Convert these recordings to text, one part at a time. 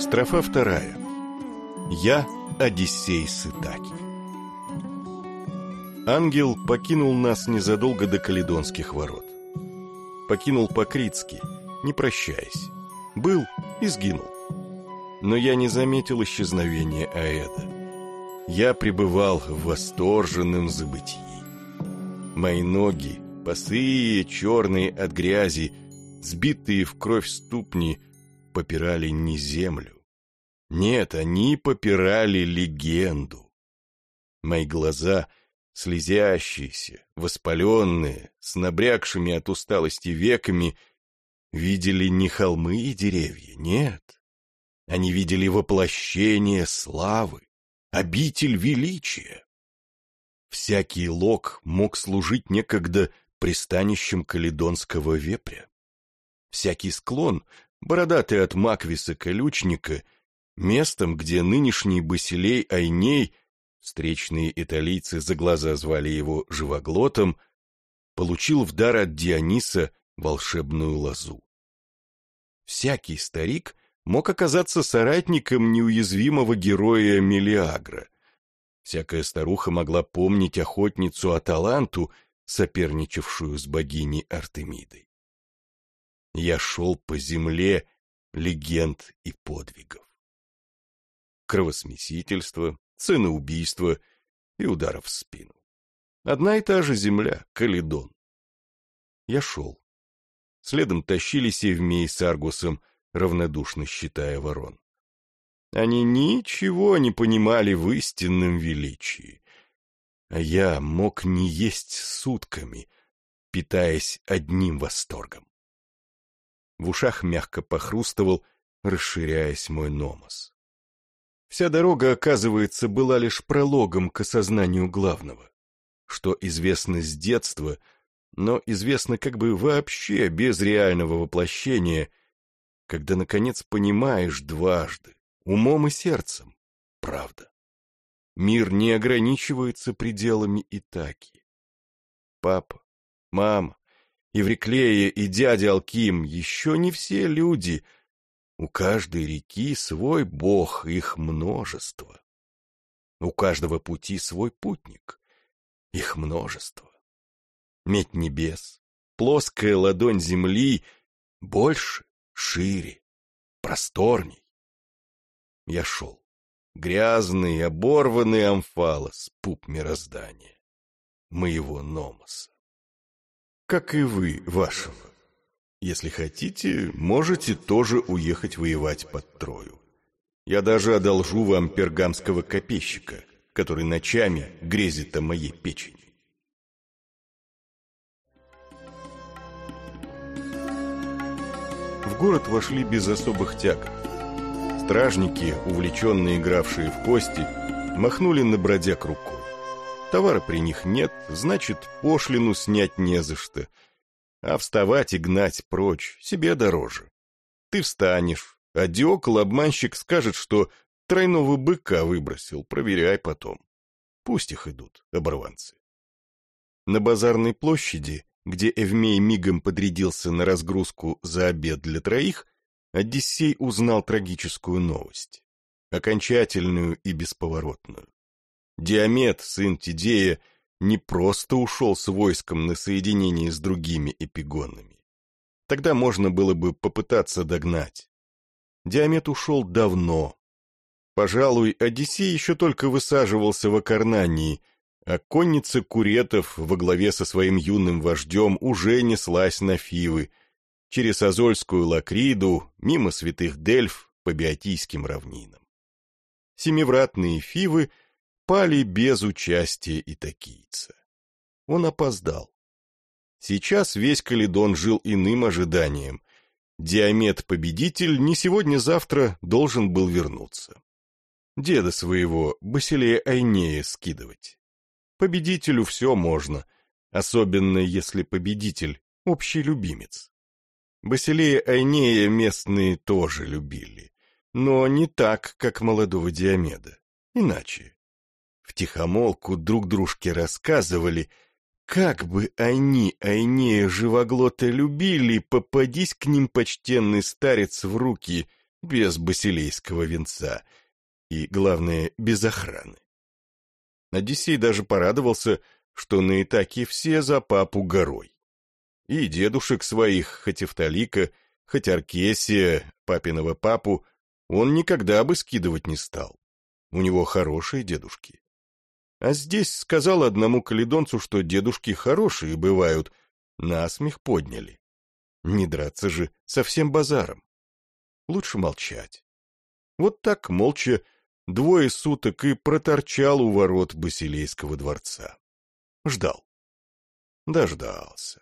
Строфа 2. Я Одиссей с Итаки. Ангел покинул нас незадолго до Каледонских ворот. Покинул по-критски, не прощаясь. Был и сгинул. Но я не заметил исчезновения Аэда. Я пребывал в восторженном забытии. Мои ноги, босые, черные от грязи, сбитые в кровь ступни, попирали не землю. Нет, они попирали легенду. Мои глаза, слезящиеся, воспаленные, с набрякшими от усталости веками, видели не холмы и деревья, нет. Они видели воплощение славы, обитель величия. Всякий лог мог служить некогда пристанищем каледонского вепря. Всякий склон, бородатый от Маквиса-колючника, местом, где нынешний Басилей Айней, встречные италийцы за глаза звали его живоглотом, получил в дар от Диониса волшебную лозу. Всякий старик мог оказаться соратником неуязвимого героя Мелиагра. Всякая старуха могла помнить охотницу Аталанту, соперничавшую с богиней Артемидой. Я шел по земле легенд и подвигов. Кровосмесительство, ценоубийство и ударов в спину. Одна и та же земля, Каледон. Я шел. Следом тащились Эвмей с Аргусом, равнодушно считая ворон. Они ничего не понимали в истинном величии. А я мог не есть сутками, питаясь одним восторгом. В ушах мягко похрустывал, расширяясь мой номос. Вся дорога, оказывается, была лишь прологом к осознанию главного, что известно с детства, но известно как бы вообще без реального воплощения, когда, наконец, понимаешь дважды, умом и сердцем, правда. Мир не ограничивается пределами Итаки. Папа, мама, Евриклея и дядя Алким еще не все люди. У каждой реки свой бог, их множество. У каждого пути свой путник, их множество. Медь небес, плоская ладонь земли больше, шире, просторней. Я шел, грязный, оборванный амфалос, пуп мироздания, моего номоса. Как и вы, вашего. Если хотите, можете тоже уехать воевать под Трою. Я даже одолжу вам пергамского копейщика, который ночами грезит о моей печени. В город вошли без особых тягот. Стражники, увлеченные игравшие в кости, махнули на бродяг рукой. Товара при них нет, значит, пошлину снять не за что. А вставать и гнать прочь себе дороже. Ты встанешь, а Диокол-обманщик скажет, что тройного быка выбросил, проверяй потом. Пусть их идут, оборванцы. На базарной площади, где Эвмей мигом подрядился на разгрузку за обед для троих, Одиссей узнал трагическую новость, окончательную и бесповоротную. Диамет, сын Тидея, не просто ушел с войском на соединение с другими эпигонами. Тогда можно было бы попытаться догнать. Диамет ушел давно. Пожалуй, Одиссей еще только высаживался в Акарнании, а конница куретов во главе со своим юным вождем уже неслась на Фивы, через Азольскую Лакриду, мимо святых Дельф по Биотийским равнинам. Семивратные Фивы пали без участия итакийца. Он опоздал. Сейчас весь Каледон жил иным ожиданием. Диамет-победитель не сегодня-завтра должен был вернуться. Деда своего, Басилея Айнея, скидывать. Победителю все можно, особенно если победитель — общий любимец. Басилея Айнея местные тоже любили, но не так, как молодого Диомеда, иначе. Втихомолку друг дружке рассказывали, как бы они Айнея живоглота любили, попадись к ним почтенный старец в руки, без басилейского венца и, главное, без охраны. Одиссей даже порадовался, что на Итаке все за папу горой. И дедушек своих, хоть Эфталика, хоть Аркесия, папиного папу, он никогда бы скидывать не стал. У него хорошие дедушки. А здесь сказал одному каледонцу, что дедушки хорошие бывают, насмех подняли. Не драться же со всем базаром. Лучше молчать. Вот так молча 2 суток и проторчал у ворот Басилейского дворца. Ждал. Дождался.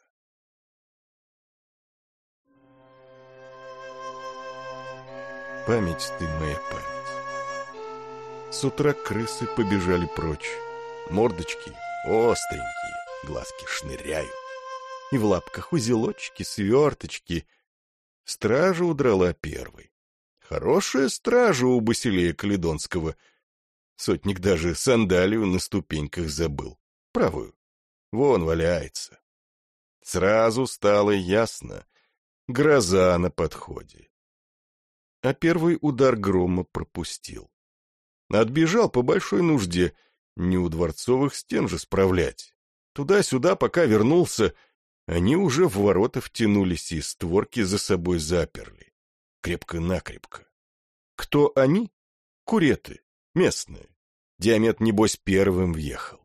Память ты моя память. С утра крысы побежали прочь. Мордочки остренькие, глазки шныряют. И в лапках узелочки, сверточки. Стража удрала первой. Хорошая стража у Басилея Каледонского. Сотник даже сандалию на ступеньках забыл. Правую. Вон валяется. Сразу стало ясно. Гроза на подходе. А первый удар грома пропустил. Отбежал по большой нужде, не у дворцовых стен же справлять. Туда-сюда, пока вернулся, они уже в ворота втянулись и створки за собой заперли. Крепко-накрепко. Кто они? Куреты, местные. Диамет, небось, первым въехал.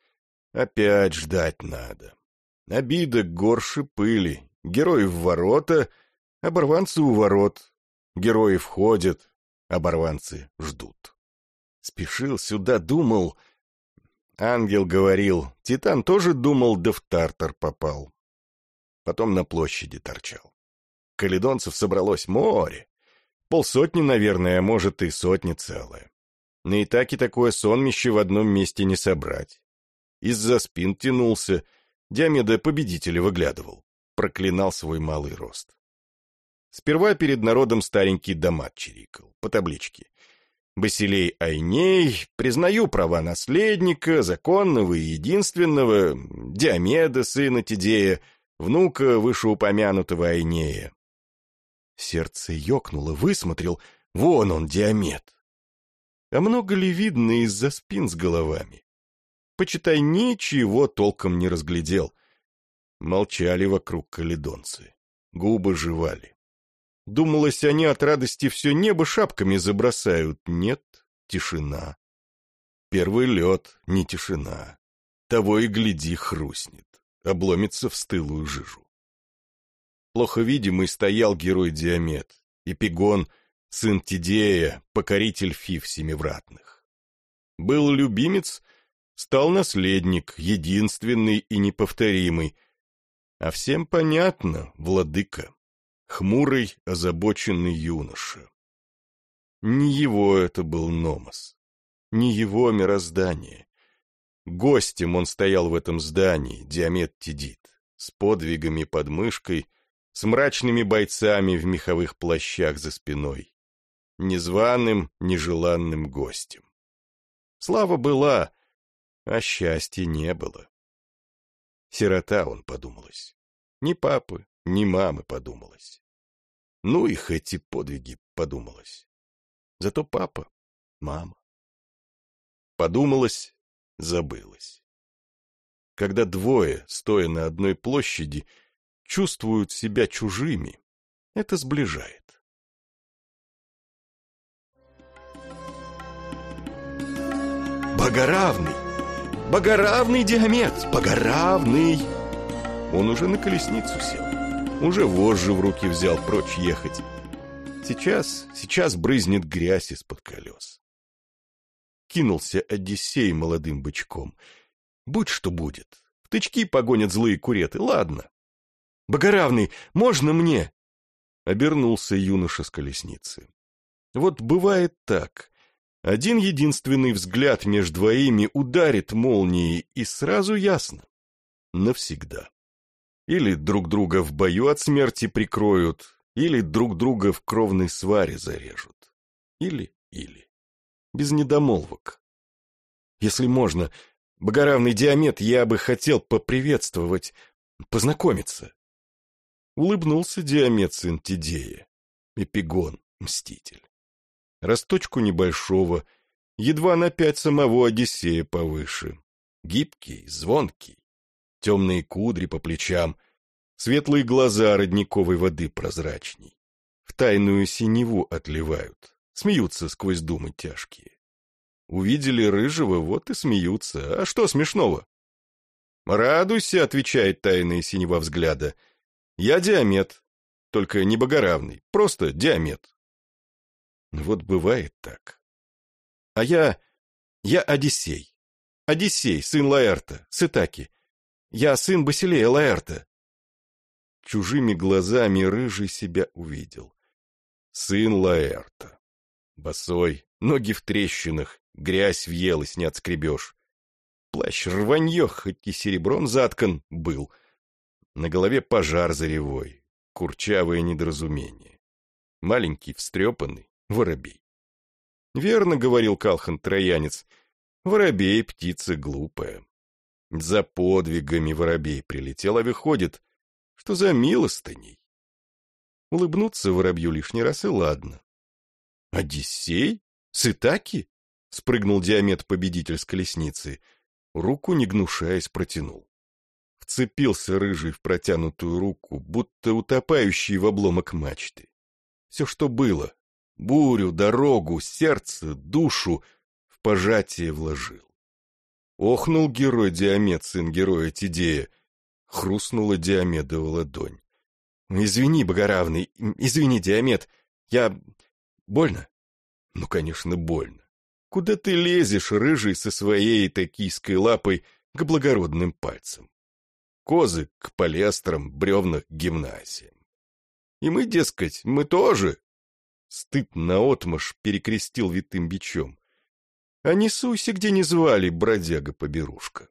Опять ждать надо. Обида горше пыли. Герои в ворота, оборванцы у ворот. Герои входят, оборванцы ждут. Спешил сюда, думал. Ангел говорил, Титан тоже думал, да в Тартар попал. Потом на площади торчал. Каледонцев собралось море. 50, наверное, а может и 100 целая. На Итаке такое сонмище в одном месте не собрать. Из-за спин тянулся, Диомеда победителя выглядывал, проклинал свой малый рост. Сперва перед народом старенький Дамат чирикал, по табличке. «Басилей Айней, признаю права наследника, законного и единственного, Диомеда, сына Тидея, внука вышеупомянутого Айнея». Сердце ёкнуло, высмотрел, вон он, Диомед. А много ли видно из-за спин с головами? Почитай, ничего толком не разглядел. Молчали вокруг каледонцы, губы жевали. Думалось, они от радости все небо шапками забросают. Нет, тишина. Первый лед, не тишина. Того и гляди, хрустнет, обломится в стылую жижу. Плохо видимый стоял герой Диомед, Эпигон, сын Тидея, покоритель Фив семивратных. Был любимец, стал наследник, единственный и неповторимый. А всем понятно, владыка. Хмурый, озабоченный юноша. Не его это был Номос, не его мироздание. Гостем он стоял в этом здании, Диомед Тидит, с подвигами под мышкой, с мрачными бойцами в меховых плащах за спиной. Незваным, нежеланным гостем. Слава была, а счастья не было. Сирота, он подумалось. Ни папы, ни мамы, подумалось. Ну их эти подвиги, подумалось. Зато папа, мама. Подумалось, забылось. Когда двое, стоя на одной площади, чувствуют себя чужими, это сближает. Богоравный! Богоравный Диомед! Богоравный! Он уже на колесницу сел. Уже вожжи в руки взял прочь ехать. Сейчас брызнет грязь из-под колес. Кинулся Одиссей молодым бычком. Будь что будет. В тычки погонят злые куреты, ладно. Богоравный, можно мне? Обернулся юноша с колесницы. Вот бывает так. Один единственный взгляд между двоими ударит молнией, и сразу ясно. Навсегда. Или друг друга в бою от смерти прикроют, или друг друга в кровной сваре зарежут. Или. Без недомолвок. Если можно, богоравный Диомед, я бы хотел поприветствовать, познакомиться. Улыбнулся Диомед, сын Тидея. Эпигон, мститель. Росточку небольшого, едва на 5 самого Одиссея повыше. Гибкий, звонкий, темные кудри по плечам, светлые глаза родниковой воды прозрачней. В тайную синеву отливают, смеются сквозь думы тяжкие. Увидели рыжего, вот и смеются. А что смешного? «Радуйся», — отвечает тайная синева взгляда. «Я Диамет, только не богоравный, просто Диамет». Вот бывает так. А я Одиссей. Одиссей, сын Лаэрта, с Итаки. Я сын Басилея Лаэрта. Чужими глазами рыжий себя увидел. Сын Лаэрта. Босой, ноги в трещинах, грязь въелась, не отскребешь. Плащ рванье, хоть и серебром заткан, был. На голове пожар заревой, курчавое недоразумение. Маленький, встрепанный воробей. Верно говорил Калхан Троянец, воробей — птица глупая. За подвигами воробей прилетел, а выходит, что за милостыней. Улыбнуться воробью лишний раз и ладно. «Одиссей? С Итаки?» — спрыгнул Диамет-победитель с колесницы. Руку, не гнушаясь, протянул. Вцепился рыжий в протянутую руку, будто утопающий в обломок мачты. Все, что было, бурю, дорогу, сердце, душу, в пожатие вложил. Охнул герой Диамет, сын героя Тидея. Хрустнула Диомедова ладонь. «Извини, богоравный, извини, Диамет, я... Больно?» «Ну, конечно, больно. Куда ты лезешь, рыжий, со своей токийской лапой к благородным пальцам? Козы к полиэстрам, бревна к гимназиям. И мы, дескать, мы тоже...» Стыд наотмашь перекрестил витым бичом. «А не суйся, где не звали, бродяга-поберушка».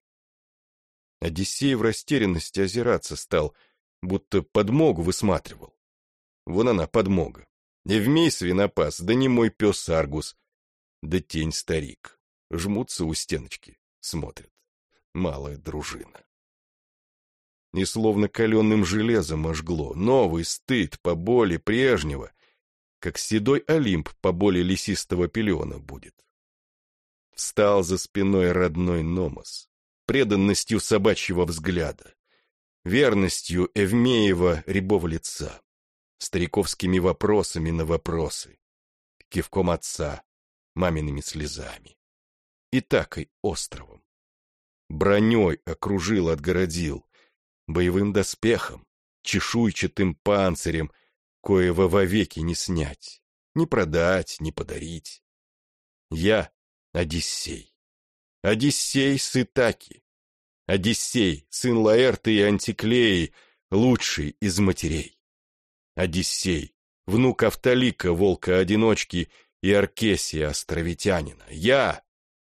Одиссей в растерянности озираться стал, будто подмогу высматривал. Вон она, подмога. Евмей свинопас, да не мой пес Аргус, да тень старик. Жмутся у стеночки, смотрят. Малая дружина. И словно каленым железом ожгло, новый стыд по боли прежнего, как седой Олимп по боли лесистого пелена будет. Встал за спиной родной Номос, преданностью собачьего взгляда, верностью Эвмеева рябого лица, стариковскими вопросами на вопросы, кивком отца, мамиными слезами, Итакой островом. Броней окружил, отгородил, боевым доспехом, чешуйчатым панцирем, коего вовеки не снять, не продать, не подарить. Я Одиссей. Одиссей с Итаки. Одиссей, сын Лаэрта и Антиклеи, лучший из матерей. Одиссей, внук Автолика, волка-одиночки, и Аркесия, островитянина. Я.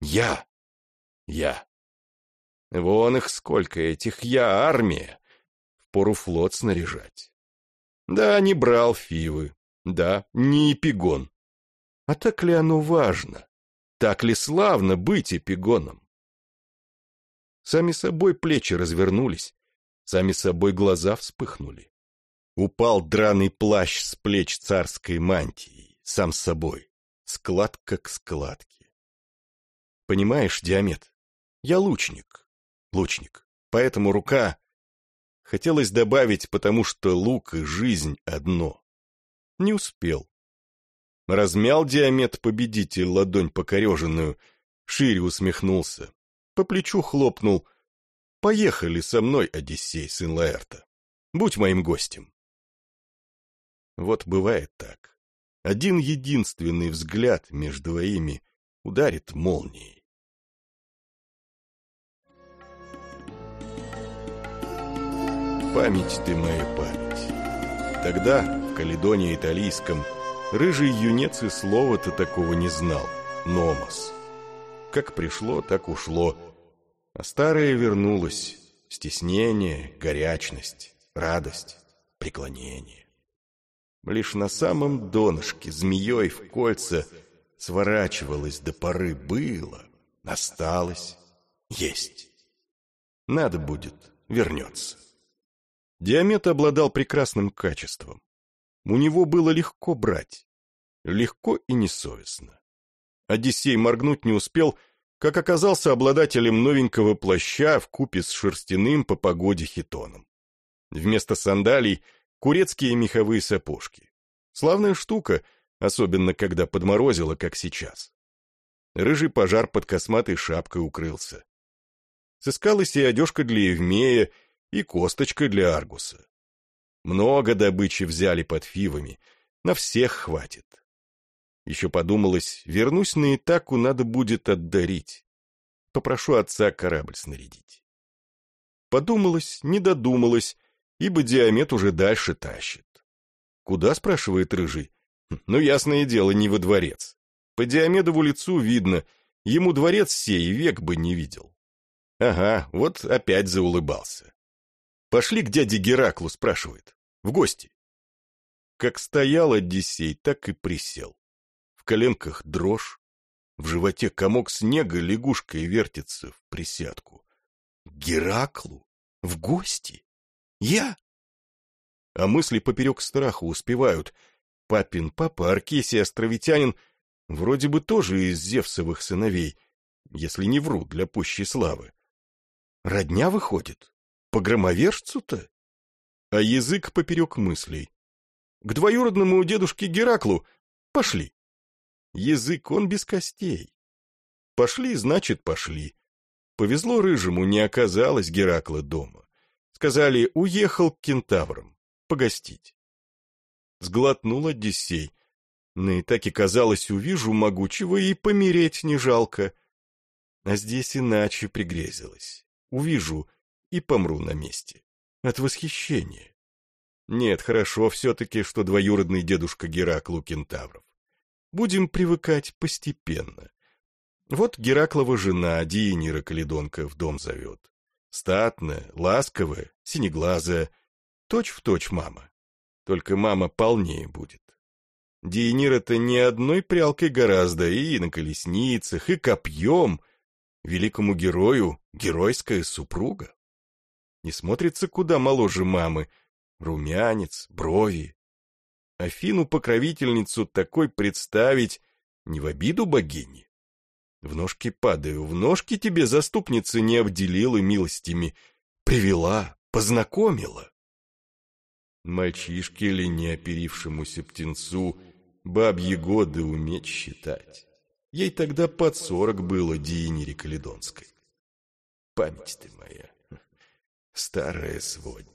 Вон их сколько, этих я, армия. Впору флот снаряжать. Да, не брал Фивы, да, не Эпигон. А так ли оно важно? Так ли славно быть Эпигоном? Сами собой плечи развернулись, сами собой глаза вспыхнули. Упал драный плащ с плеч царской мантии, сам собой, складка к складке. Понимаешь, Диамет, я лучник, поэтому рука... Хотелось добавить, потому что лук и жизнь одно. Не успел. Размял Диамет-победитель ладонь покореженную, шире усмехнулся, по плечу хлопнул. «Поехали со мной, Одиссей, сын Лаэрта. Будь моим гостем». Вот бывает так. Один единственный взгляд между двоими ударит молнией. Память ты моя память. Тогда, в Каледоне Италийском, рыжий юнец и слова-то такого не знал. Номос. Как пришло, так ушло. А старое вернулось. Стеснение, горячность, радость, преклонение. Лишь на самом донышке змеей в кольца сворачивалось до поры было, осталось, есть. Надо будет, вернется. Диамет обладал прекрасным качеством. У него было легко брать. Легко и несовестно. Одиссей моргнуть не успел, как оказался обладателем новенького плаща вкупе с шерстяным по погоде хитоном. Вместо сандалий — курецкие меховые сапожки. Славная штука, особенно когда подморозило, как сейчас. Рыжий пожар под косматой шапкой укрылся. Сыскалась и одежка для Евмея, и косточка для Аргуса. Много добычи взяли под фивами, на всех хватит. Еще подумалось, вернусь на Итаку, надо будет отдарить. Попрошу отца корабль снарядить. Подумалось, не додумалось, ибо Диамет уже дальше тащит. Куда, спрашивает Рыжий? Ну, ясное дело, не во дворец. По Диомедову лицу видно, ему дворец сей век бы не видел. Ага, вот опять заулыбался. Пошли к дяде Гераклу, спрашивает. В гости. Как стоял Одиссей, так и присел. В коленках дрожь, в животе комок снега лягушкой вертится в присядку. Гераклу? В гости? Я? А мысли поперек страха успевают. Папин папа, Аркесий островитянин, вроде бы тоже из Зевсовых сыновей, если не вру, для пущей славы. Родня выходит? По громовержцу-то? А язык поперек мыслей. К двоюродному дедушке Гераклу пошли. Язык он без костей. Пошли, значит, пошли. Повезло Рыжему, не оказалось Геракла дома. Сказали, уехал к кентаврам, погостить. Сглотнул Одиссей. На Итаке, казалось, увижу могучего, и помереть не жалко. А здесь иначе пригрезилось. Увижу и помру на месте. От восхищения. Нет, хорошо все-таки, что двоюродный дедушка Геракл у кентавров. Будем привыкать постепенно. Вот Гераклова жена, Диенира Каледонка, в дом зовет. Статная, ласковая, синеглазая, точь-в-точь мама. Только мама полнее будет. Диенира-то не одной прялкой гораздо, и на колесницах, и копьем. Великому герою геройская супруга. Не смотрится куда моложе мамы. Румянец, брови. Афину-покровительницу такой представить не в обиду богини. В ножки падаю, в ножки тебе заступница не обделила милостями, привела, познакомила. Мальчишке ли не оперившемуся птенцу бабьи годы уметь считать? Ей тогда под 40 было Диенире Каледонской. Память ты моя, старая сводня.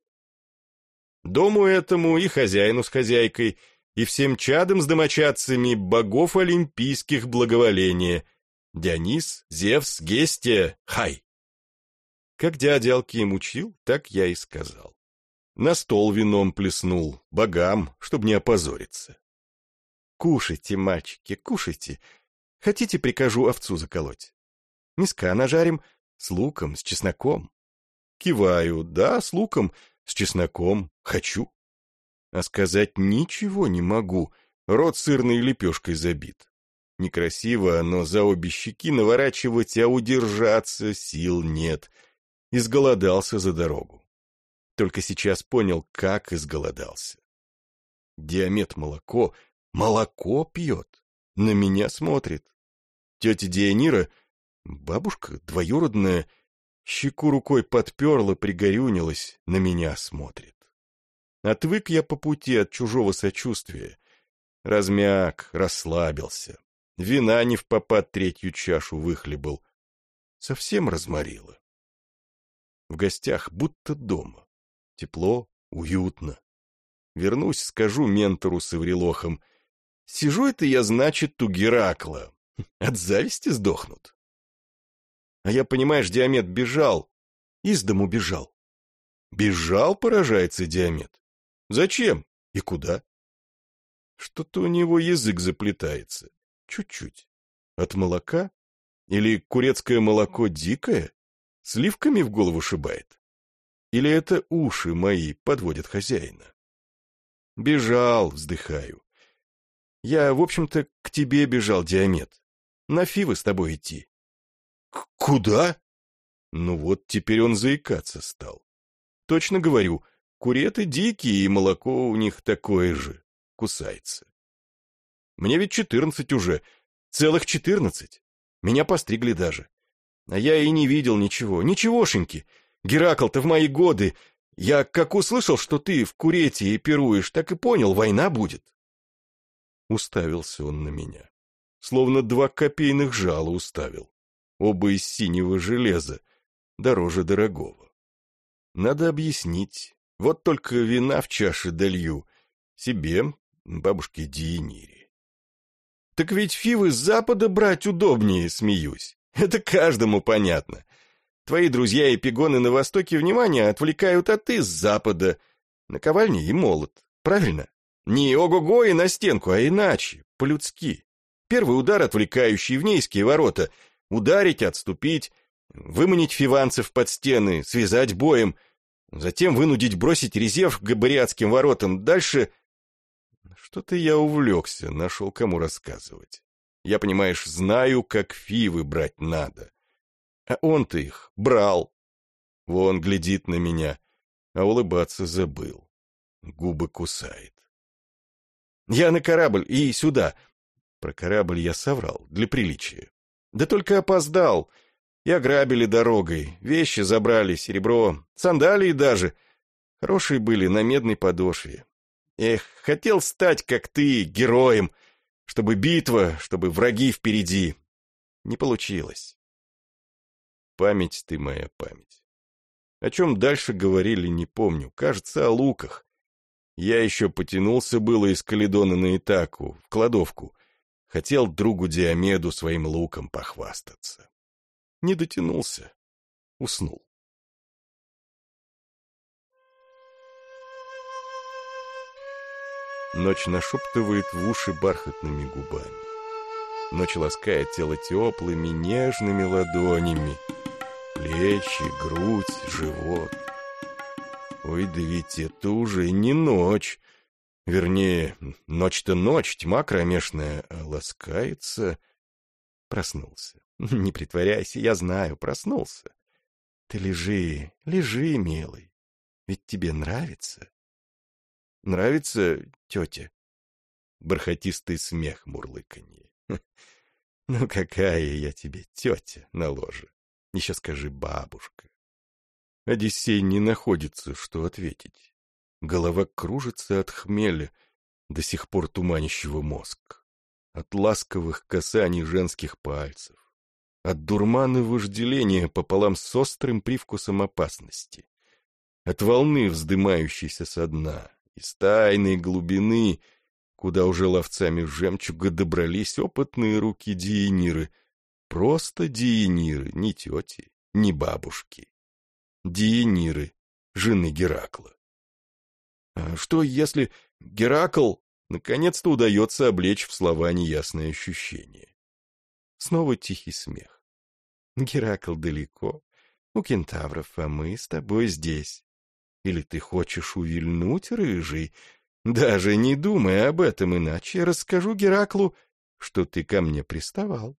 Дому этому и хозяину с хозяйкой, и всем чадам с домочадцами богов олимпийских благоволения. Дионис, Зевс, Гестия, хай! Как дядя Алким учил, так я и сказал. На стол вином плеснул, богам, чтоб не опозориться. Кушайте, мальчики, кушайте. Хотите, прикажу овцу заколоть? Миска нажарим с луком, с чесноком. Киваю, да, с луком, с чесноком, хочу. А сказать ничего не могу, рот сырной лепешкой забит. Некрасиво, но за обе щеки наворачивать, а удержаться сил нет. Изголодался за дорогу. Только сейчас понял, как изголодался. Диамет молоко пьет, на меня смотрит. Тетя Диенира, бабушка двоюродная, щеку рукой подперла, пригорюнилась, на меня смотрит. Отвык я по пути от чужого сочувствия. Размяк, расслабился. Вина не впопад 3-ю чашу выхлебал. Совсем разморило. В гостях будто дома. Тепло, уютно. Вернусь, скажу ментору с Эврилохом. Сижу это я, значит, у Геракла. От зависти сдохнут. А я, понимаешь, Диамет бежал. Из дому бежал. Бежал, поражается Диамет. Зачем и куда? Что-то у него язык заплетается. Чуть-чуть. От молока? Или курецкое молоко дикое? Сливками в голову шибает? Или это уши мои подводят хозяина? Бежал, вздыхаю. Я, в общем-то, к тебе бежал, Диамет. На фивы с тобой идти. Куда? Ну вот, теперь он заикаться стал. Точно говорю, куреты дикие, и молоко у них такое же. Кусается. Мне ведь 14 уже. Целых 14. Меня постригли даже. А я и не видел ничего. Ничегошеньки. Геракл-то в мои годы. Я как услышал, что ты в Куретии пируешь, так и понял, война будет. Уставился он на меня. Словно 2 копейных жала уставил. Оба из синего железа. Дороже дорогого. Надо объяснить. Вот только вина в чаше долью. Себе, бабушке Диенире. Так ведь фивы с запада брать удобнее, смеюсь. Это каждому понятно. Твои друзья и пигоны на востоке внимание отвлекают, а ты с запада. Наковальня и молот. Правильно? Не ого-го и на стенку, а иначе, по-людски. Первый удар, отвлекающий в Нейские ворота. Ударить, отступить, выманить фиванцев под стены, связать боем, затем вынудить бросить резерв к габариатским воротам. Дальше... Что-то я увлекся, нашел кому рассказывать. Я, понимаешь, знаю, как фивы брать надо. А он-то их брал. Вон глядит на меня, а улыбаться забыл. Губы кусает. Я на корабль и сюда. Про корабль я соврал, для приличия. Да только опоздал. И ограбили дорогой, вещи забрали, серебро, сандалии даже. Хорошие были, на медной подошве. Эх, хотел стать, как ты, героем, чтобы битва, чтобы враги впереди. Не получилось. Память ты моя память. О чем дальше говорили, не помню. Кажется, о луках. Я еще потянулся было из Каледона на Итаку, в кладовку. Хотел другу Диомеду своим луком похвастаться. Не дотянулся. Уснул. Ночь нашептывает в уши бархатными губами. Ночь ласкает тело теплыми, нежными ладонями. Плечи, грудь, живот. Ой, да ведь это уже не ночь. Вернее, ночь-то ночь, тьма кромешная, а ласкается... Проснулся. Не притворяйся, я знаю, проснулся. Ты лежи, лежи, милый. Ведь тебе нравится. Нравится, тетя? Бархатистый смех, мурлыканье. Ну какая я тебе тетя на ложе. Еще скажи бабушка. Одиссей не находится, что ответить. Голова кружится от хмеля, до сих пор туманящего мозг. От ласковых касаний женских пальцев. От дурмана вожделения пополам с острым привкусом опасности. От волны, вздымающейся со дна, из тайной глубины, куда уже ловцами жемчуга добрались опытные руки Диениры. Просто Диениры, не тети, не бабушки. Диениры, жены Геракла. А что, если Геракл наконец-то удается облечь в слова неясное ощущение? Снова тихий смех. Геракл далеко, у кентавров, а мы с тобой здесь. Или ты хочешь увильнуть, рыжий? Даже не думай об этом, иначе я расскажу Гераклу, что ты ко мне приставал.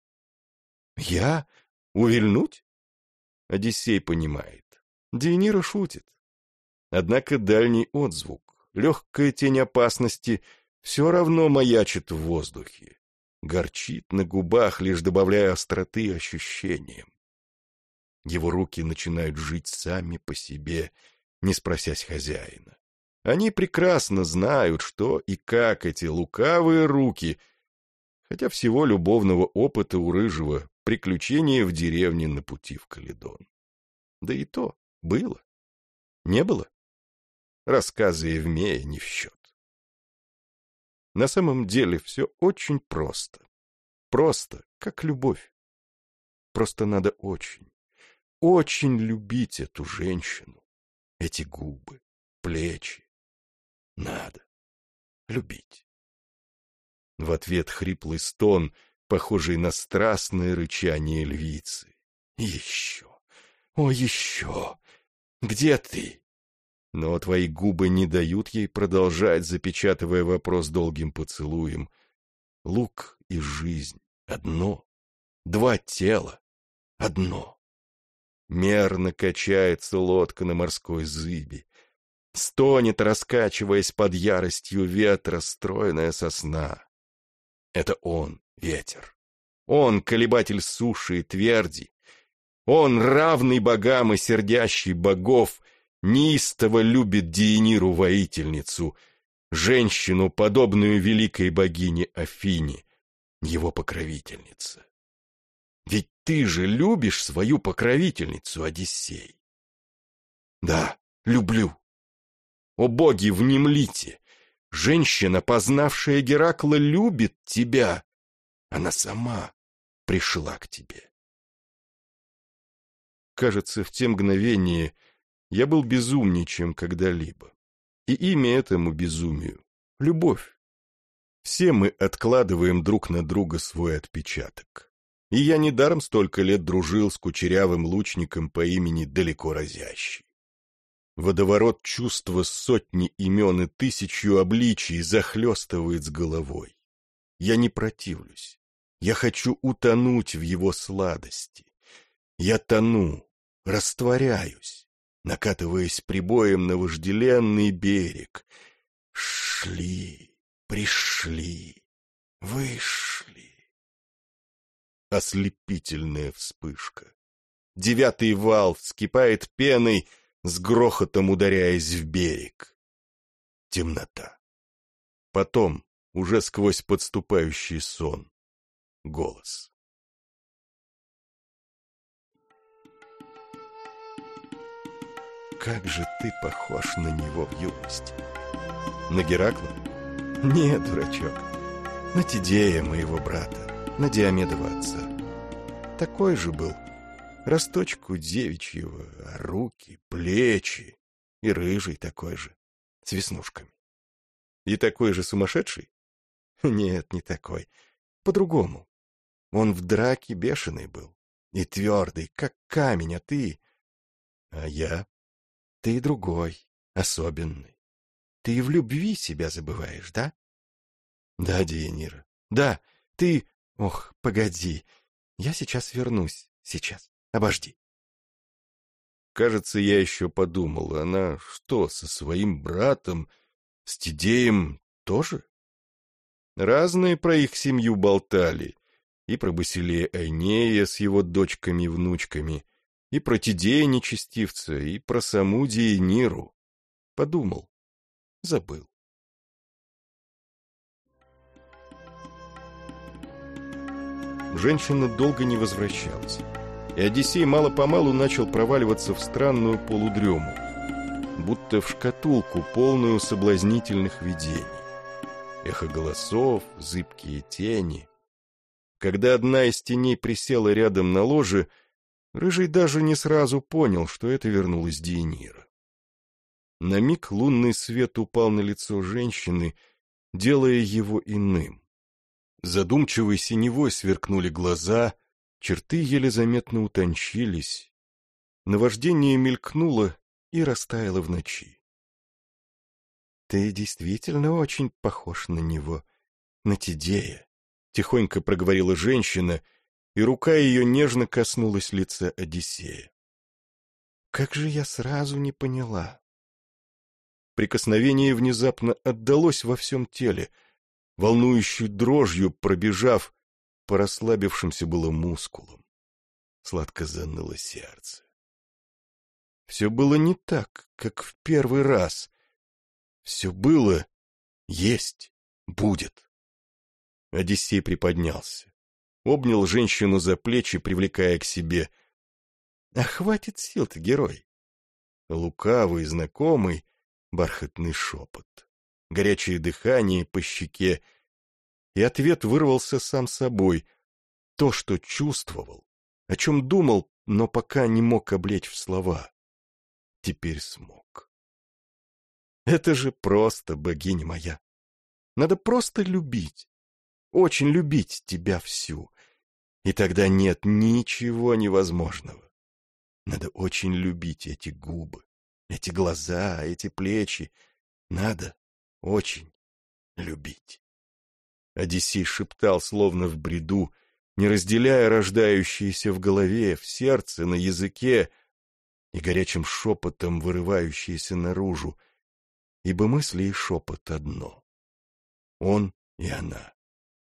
Я? Увильнуть? Одиссей понимает. Диенира шутит. Однако дальний отзвук, легкая тень опасности все равно маячит в воздухе. Горчит на губах, лишь добавляя остроты ощущениям. Его руки начинают жить сами по себе, не спросясь хозяина. Они прекрасно знают, что и как эти лукавые руки, хотя всего любовного опыта у Рыжего приключения в деревне на пути в Каледон. Да и то было. Не было? Рассказы Евмея не в счет. На самом деле все очень просто. Просто, как любовь. Просто надо очень, очень любить эту женщину, эти губы, плечи. Надо любить. В ответ хриплый стон, похожий на страстное рычание львицы. Еще, о, еще! Где ты? Но твои губы не дают ей продолжать, запечатывая вопрос долгим поцелуем. Лук и жизнь — одно, два тела — одно. Мерно качается лодка на морской зыби. Стонет, раскачиваясь под яростью ветра, стройная сосна. Это он, ветер. Он, колебатель суши и тверди. Он, равный богам и сердящий богов, неистово любит Диениру-воительницу, женщину, подобную великой богине Афине, его покровительница. Ведь ты же любишь свою покровительницу, Одиссей. Да, люблю. О боги, внемлите! Женщина, познавшая Геракла, любит тебя. Она сама пришла к тебе. Кажется, в те мгновения я был безумнее, чем когда-либо. И имя этому безумию — любовь. Все мы откладываем друг на друга свой отпечаток. И я недаром столько лет дружил с кучерявым лучником по имени Далеко Разящий. Водоворот чувства сотни имен и тысячу обличий захлестывает с головой. Я не противлюсь. Я хочу утонуть в его сладости. Я тону, растворяюсь, накатываясь прибоем на вожделенный берег. Шли, пришли, вышли. Ослепительная вспышка. 9-й вал вскипает пеной, с грохотом ударяясь в берег. Темнота. Потом, уже сквозь подступающий сон, голос. Как же ты похож на него в юности. На Геракла? Нет, дурачок. На Тидея, моего брата, на Диомедова отца. Такой же был. Росточку девичьего, а руки, плечи. И рыжий такой же, с веснушками. И такой же сумасшедший? Нет, не такой. По-другому. Он в драке бешеный был. И твердый, как камень, а ты... А я? Ты другой, особенный. Ты и в любви себя забываешь, да? Да, Диенира. Да, ты... Ох, погоди. Я сейчас вернусь. Сейчас. Обожди. Кажется, я еще подумал, она что, со своим братом, с Тидеем тоже? Разные про их семью болтали. И про Басилея Айнея с его дочками и внучками, и про Тидея нечестивца, и про саму Диениру. Подумал. Забыл. Женщина долго не возвращалась, и Одиссей мало-помалу начал проваливаться в странную полудрему, будто в шкатулку, полную соблазнительных видений. Эхо голосов, зыбкие тени. Когда одна из теней присела рядом на ложе, Рыжий даже не сразу понял, что это вернулась Диенира. На миг лунный свет упал на лицо женщины, делая его иным. Задумчивой синевой сверкнули глаза, черты еле заметно утончились. Наваждение мелькнуло и растаяло в ночи. — Ты действительно очень похож на него, на Тидея, — тихонько проговорила женщина, и рука ее нежно коснулась лица Одиссея. — Как же я сразу не поняла. Прикосновение внезапно отдалось во всем теле, волнующей дрожью пробежав по расслабившимся было мускулам. Сладко заныло сердце. Все было не так, как в первый раз. Все было, есть, будет. Одиссей приподнялся, обнял женщину за плечи, привлекая к себе. А хватит сил-то, герой. Лукавый, знакомый, бархатный шепот. Горячее дыхание по щеке, и ответ вырвался сам собой. То, что чувствовал, о чем думал, но пока не мог облечь в слова. Теперь смог. Это же просто, богиня моя. Надо просто любить, очень любить тебя всю, и тогда нет ничего невозможного. Надо очень любить эти губы, эти глаза, эти плечи. Надо очень любить. Одиссей шептал, словно в бреду, не разделяя рождающиеся в голове, в сердце, на языке и горячим шепотом вырывающиеся наружу, ибо мысли и шепот одно. Он и она.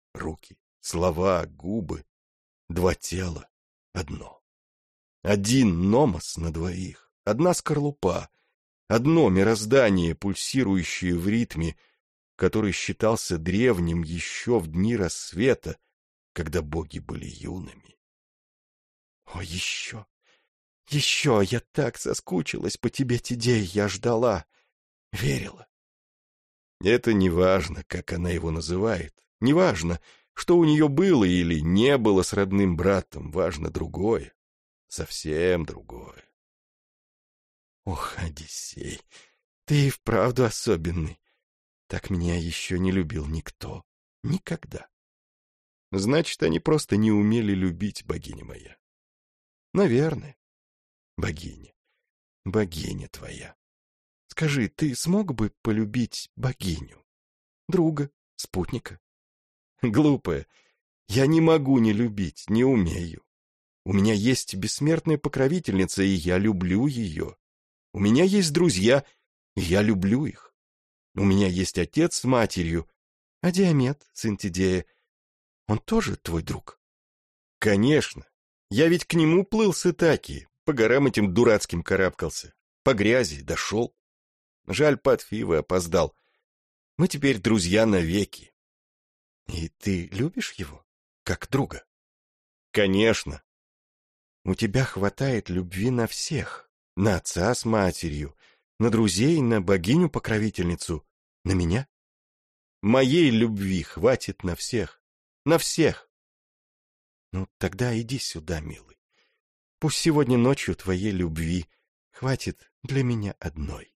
руки, слова, губы, два тела, одно. Один номос на двоих, одна скорлупа, одно мироздание, пульсирующее в ритме, который считался древним еще в дни рассвета, когда боги были юными. О, еще! Еще! Я так соскучилась по тебе, Тидей, я ждала, верила. Это не важно, как она его называет, не важно, что у нее было или не было с родным братом, важно другое, совсем другое. Ох, Одиссей, ты и вправду особенный. Так меня еще не любил никто, никогда. Значит, они просто не умели любить, богиня моя. Наверное. Богиня, богиня твоя. Скажи, ты смог бы полюбить богиню? Друга, спутника? Глупая, я не могу не любить, не умею. У меня есть бессмертная покровительница, и я люблю ее. У меня есть друзья, и я люблю их. У меня есть отец с матерью, а Диамет, сын Тидея, он тоже твой друг? Конечно. Я ведь к нему плыл с Итаки, по горам этим дурацким карабкался, по грязи дошел. Жаль, Патфивы опоздал. Мы теперь друзья навеки. И ты любишь его, как друга? Конечно. У тебя хватает любви на всех, на отца с матерью, на друзей, на богиню-покровительницу, на меня. Моей любви хватит на всех, на всех. Ну, тогда иди сюда, милый. Пусть сегодня ночью твоей любви хватит для меня одной.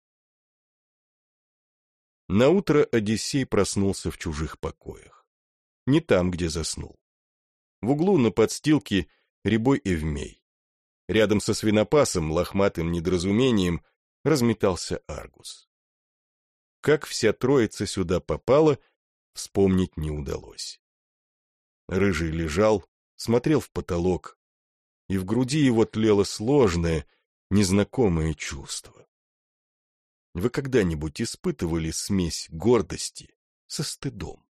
Наутро Одиссей проснулся в чужих покоях. Не там, где заснул. В углу на подстилке рябой Эвмей. Рядом со свинопасом, лохматым недоразумением, разметался Аргус. Как вся троица сюда попала, вспомнить не удалось. Рыжий лежал, смотрел в потолок, и в груди его тлело сложное, незнакомое чувство. Вы когда-нибудь испытывали смесь гордости со стыдом?